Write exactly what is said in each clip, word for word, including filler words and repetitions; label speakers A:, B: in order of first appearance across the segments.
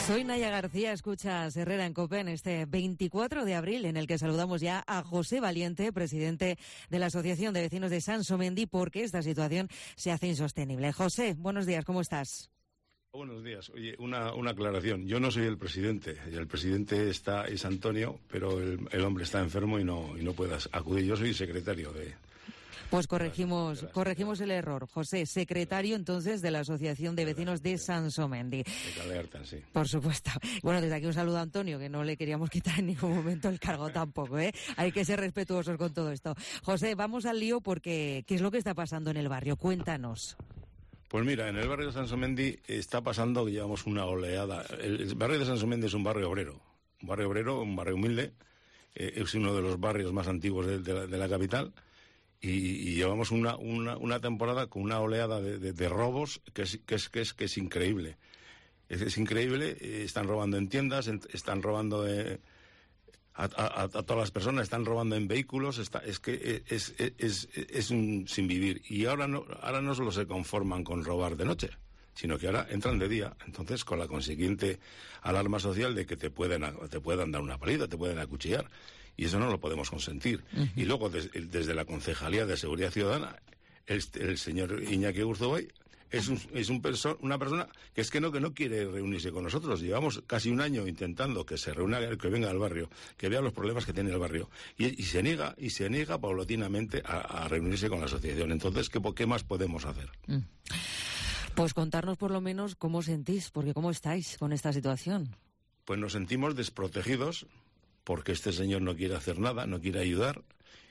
A: Soy Naya García, escuchas Herrera en COPE en este veinticuatro de abril, en el que saludamos ya a José Valiente, presidente de la Asociación de Vecinos de Sansomendi, porque esta situación se hace insostenible. José, buenos días, ¿cómo estás?
B: Buenos días. Oye, una, una aclaración. Yo no soy el presidente. El presidente está es Antonio, pero el, el hombre está enfermo y no y no puede acudir. Yo soy secretario de...
A: Pues corregimos corregimos el error. José, secretario entonces de la Asociación de Vecinos de Sansomendi.
B: De Calerta, sí.
A: Por supuesto. Bueno, desde aquí un saludo a Antonio, que no le queríamos quitar en ningún momento el cargo tampoco, ¿eh? Hay que ser respetuosos con todo esto. José, vamos al lío porque ¿qué es lo que está pasando en el barrio? Cuéntanos.
B: Pues mira, en el barrio de Sansomendi está pasando que llevamos una oleada. El barrio de Sansomendi es un barrio obrero. Un barrio obrero, un barrio humilde. Eh, es uno de los barrios más antiguos de, de, la, de la capital. Y, y llevamos una, una, una temporada con una oleada de, de, de robos que es, que es, que es, que es increíble. Es, es increíble, eh, están robando en tiendas, en, están robando eh, a, a, a todas las personas, están robando en vehículos, está, es que es, es, es, es un sin vivir. Y ahora no, ahora no solo se conforman con robar de noche, sino que ahora entran de día, entonces con la consiguiente alarma social de que te pueden, te puedan dar una paliza, te pueden acuchillar. Y eso no lo podemos consentir. Uh-huh. Y luego, des, desde la Concejalía de Seguridad Ciudadana, el, el señor Iñaki Urzubay es, un, es un perso, una persona que es que no, que no quiere reunirse con nosotros. Llevamos casi un año intentando que se reúna, que venga al barrio, que vea los problemas que tiene el barrio. Y, y se niega, y se niega paulatinamente a, a reunirse con la asociación. Entonces, ¿qué, qué más podemos hacer? Uh-huh.
A: Pues contarnos por lo menos cómo sentís, porque cómo estáis con esta situación.
B: Pues nos sentimos desprotegidos, porque este señor no quiere hacer nada, no quiere ayudar,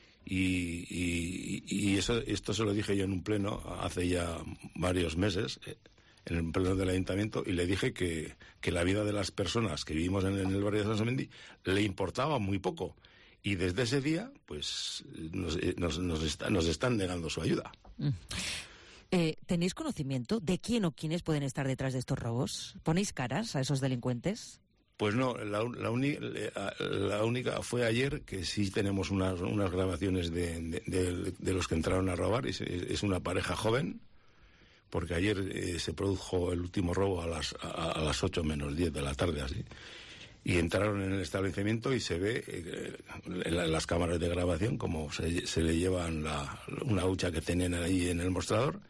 B: y, y, y eso, esto se lo dije yo en un pleno hace ya varios meses, en el pleno del ayuntamiento, y le dije que, que la vida de las personas que vivimos en, en el barrio de Sansomendi le importaba muy poco, y desde ese día, pues, nos, nos, nos, está, nos están negando su ayuda.
A: Mm. Eh, ¿Tenéis conocimiento de quién o quiénes pueden estar detrás de estos robos? ¿Ponéis caras a esos delincuentes?
B: Pues no, la, la, uni, la única fue ayer que sí tenemos unas, unas grabaciones de, de, de, de los que entraron a robar. Es, es una pareja joven, porque ayer eh, se produjo el último robo a las a, a las ocho menos diez de la tarde, así. Y entraron en el establecimiento y se ve eh, en, la, en las cámaras de grabación como se, se le llevan la, una hucha que tenían ahí en el mostrador.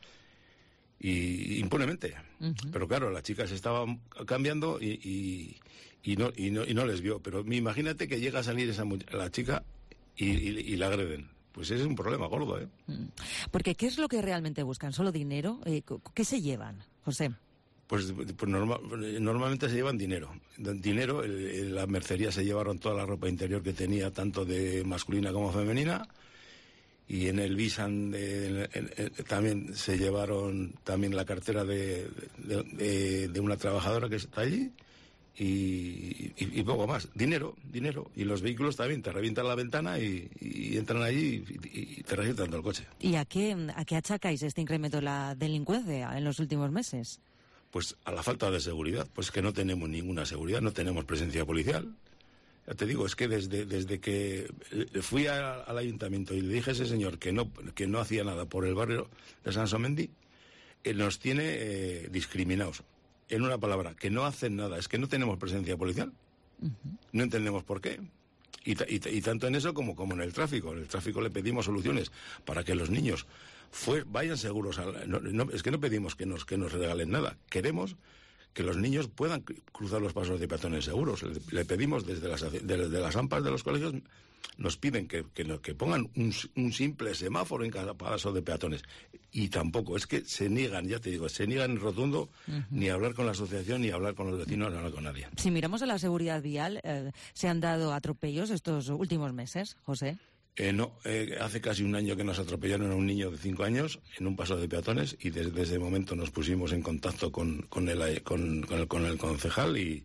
B: Y impunemente. Uh-huh. Pero claro, la chica se estaba cambiando y, y, y, no, y, no, y no les vio. Pero imagínate que llega a salir esa la chica y, y, y la agreden. Pues ese es un problema gordo, ¿eh?
A: Porque ¿qué es lo que realmente buscan? ¿Solo dinero? ¿Qué se llevan, José?
B: Pues, pues norma, normalmente se llevan dinero. Dinero, el, el, la mercería se llevaron toda la ropa interior que tenía, tanto de masculina como femenina. Y en el Visan de, en, en, también se llevaron también la cartera de, de, de, de una trabajadora que está allí y, y, y poco más. Dinero, dinero. Y los vehículos también, te revientan la ventana y, y entran allí y, y te revientan el coche.
A: ¿Y a qué, a qué achacáis este incremento de la delincuencia en los últimos meses?
B: Pues a la falta de seguridad, pues que no tenemos ninguna seguridad, no tenemos presencia policial. Ya te digo, es que desde, desde que fui a, al ayuntamiento y le dije a ese señor que no, que no hacía nada por el barrio de Sansomendi, él nos tiene eh, discriminados. En una palabra, que no hacen nada, es que no tenemos presencia policial. Uh-huh. No entendemos por qué. Y, y, y tanto en eso como, como en el tráfico. En el tráfico le pedimos soluciones para que los niños fue, vayan seguros. A la, no, no, es que no pedimos que nos, que nos regalen nada. Queremos que los niños puedan cruzar los pasos de peatones seguros. Le, le pedimos desde las, desde las AMPAs de los colegios, nos piden que, que, que pongan un, un simple semáforo en cada paso de peatones. Y tampoco, es que se niegan, ya te digo, se niegan en rotundo uh-huh. ni a hablar con la asociación, ni a hablar con los vecinos, ni a hablar con nadie.
A: Si miramos a la seguridad vial, eh, ¿se han dado atropellos estos últimos meses, José?
B: Eh, no, eh, hace casi un año que nos atropellaron a un niño de cinco años en un paso de peatones y desde, desde ese momento nos pusimos en contacto con, con, el, con, con, el, con el concejal y,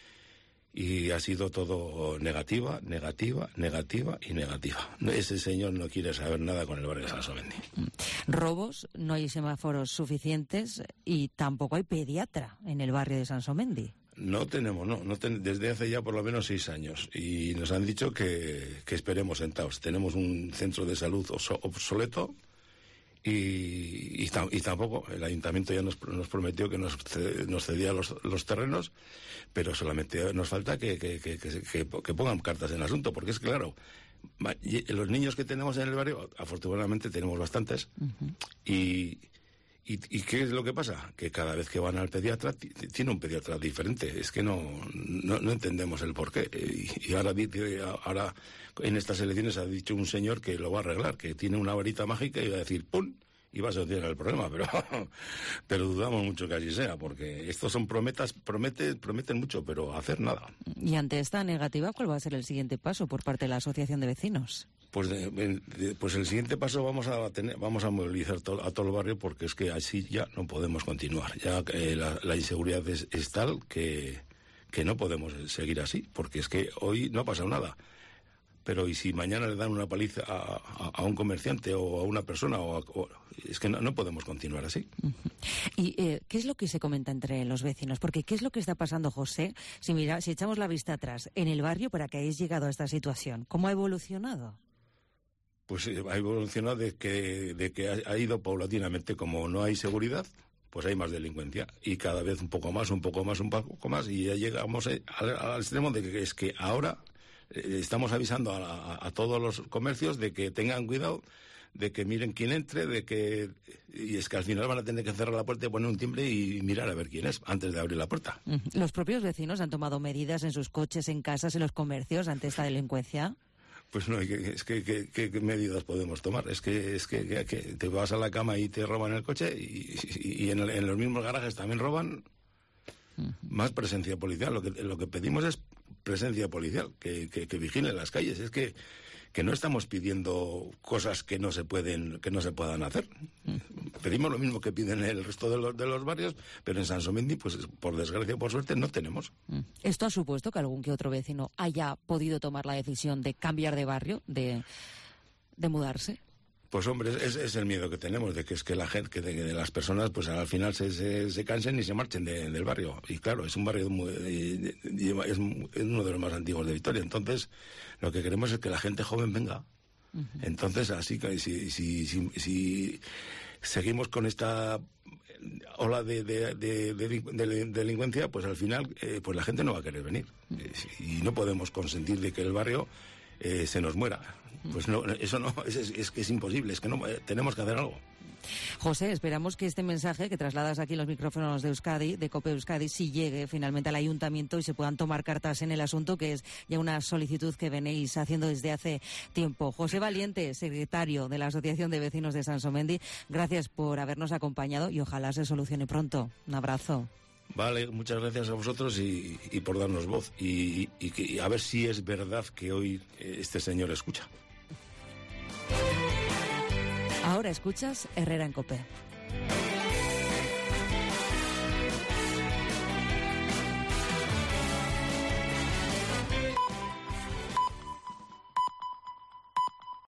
B: y ha sido todo negativa, negativa, negativa y negativa. Ese señor no quiere saber nada con el barrio de Sansomendi.
A: Robos, no hay semáforos suficientes y tampoco hay pediatra en el barrio de Sansomendi.
B: No tenemos, no, no ten, desde hace ya por lo menos seis años y nos han dicho que, que esperemos sentados. Tenemos un centro de salud obsoleto Y, y, y tampoco, el ayuntamiento ya nos, nos prometió que nos, nos cedía los, los terrenos, pero solamente nos falta que, que, que, que, que pongan cartas en el asunto, porque es claro, los niños que tenemos en el barrio, afortunadamente tenemos bastantes, uh-huh. y, y, ¿y qué es lo que pasa? Que cada vez que van al pediatra, tiene un pediatra diferente, es que no, no, no entendemos el porqué, y, y ahora, ahora en estas elecciones ha dicho un señor que lo va a arreglar, que tiene una varita mágica y va a decir ¡pum! Y va a solucionar el problema, pero, pero dudamos mucho que así sea, porque estos son prometas, promete, prometen mucho, pero hacer nada.
A: Y ante esta negativa, ¿cuál va a ser el siguiente paso por parte de la Asociación de Vecinos?
B: Pues, de, de, pues el siguiente paso vamos a tener, vamos a movilizar to, a todo el barrio, porque es que así ya no podemos continuar. Ya eh, la, la inseguridad es, es tal que, que no podemos seguir así, porque es que hoy no ha pasado nada. Pero ¿y si mañana le dan una paliza a, a, a un comerciante o a una persona? O, a, o es que no, no podemos continuar así.
A: Uh-huh. ¿Y eh, qué es lo que se comenta entre los vecinos? Porque ¿qué es lo que está pasando, José? Si mira, si echamos la vista atrás en el barrio para que hayáis llegado a esta situación, ¿cómo ha evolucionado?
B: Pues eh, ha evolucionado de que, de que ha, ha ido paulatinamente. Como no hay seguridad, pues hay más delincuencia. Y cada vez un poco más, un poco más, un poco más. Y ya llegamos eh, al, al extremo de que es que ahora estamos avisando a, a, a todos los comercios de que tengan cuidado, de que miren quién entre, de que y es que al final van a tener que cerrar la puerta y poner un timbre y mirar a ver quién es antes de abrir la puerta.
A: ¿Los propios vecinos han tomado medidas en sus coches, en casas, en los comercios ante esta delincuencia?
B: Pues no, es que ¿qué, qué, qué medidas podemos tomar? Es que es que, que, que te vas a la cama y te roban el coche y, y, y en, el, en los mismos garajes también roban. Uh-huh. Más presencia policial. Lo que lo que pedimos es presencia policial, que, que, que vigile las calles. Es que, que no estamos pidiendo cosas que no se pueden que no se puedan hacer. Pedimos lo mismo que piden el resto de los, de los barrios, pero en Sansomendi, pues por desgracia, por suerte, no tenemos.
A: ¿Esto ha supuesto que algún que otro vecino haya podido tomar la decisión de cambiar de barrio, de, de mudarse?
B: Pues hombre, es, es el miedo que tenemos, de que es que la gente, que de, de las personas, pues al final se, se, se cansen y se marchen de, del barrio. Y claro, es un barrio muy, es, es uno de los más antiguos de Vitoria. Entonces, lo que queremos es que la gente joven venga. Uh-huh. Entonces, así que si, si, si, si seguimos con esta ola de, de, de, de, de delincuencia, pues al final, eh, pues la gente no va a querer venir. Uh-huh. Y no podemos consentir de que el barrio eh, se nos muera. Pues no, eso no, es, es que es imposible, es que no, eh, tenemos que hacer algo.
A: José, esperamos que este mensaje que trasladas aquí en los micrófonos de Euskadi, de COPE Euskadi, sí llegue finalmente al ayuntamiento y se puedan tomar cartas en el asunto, que es ya una solicitud que venéis haciendo desde hace tiempo. José Valiente, secretario de la Asociación de Vecinos de Sansomendi, gracias por habernos acompañado y ojalá se solucione pronto. Un abrazo.
B: Vale, muchas gracias a vosotros y, y por darnos voz y, y, y a ver si es verdad que hoy este señor escucha.
A: Ahora escuchas Herrera en COPE.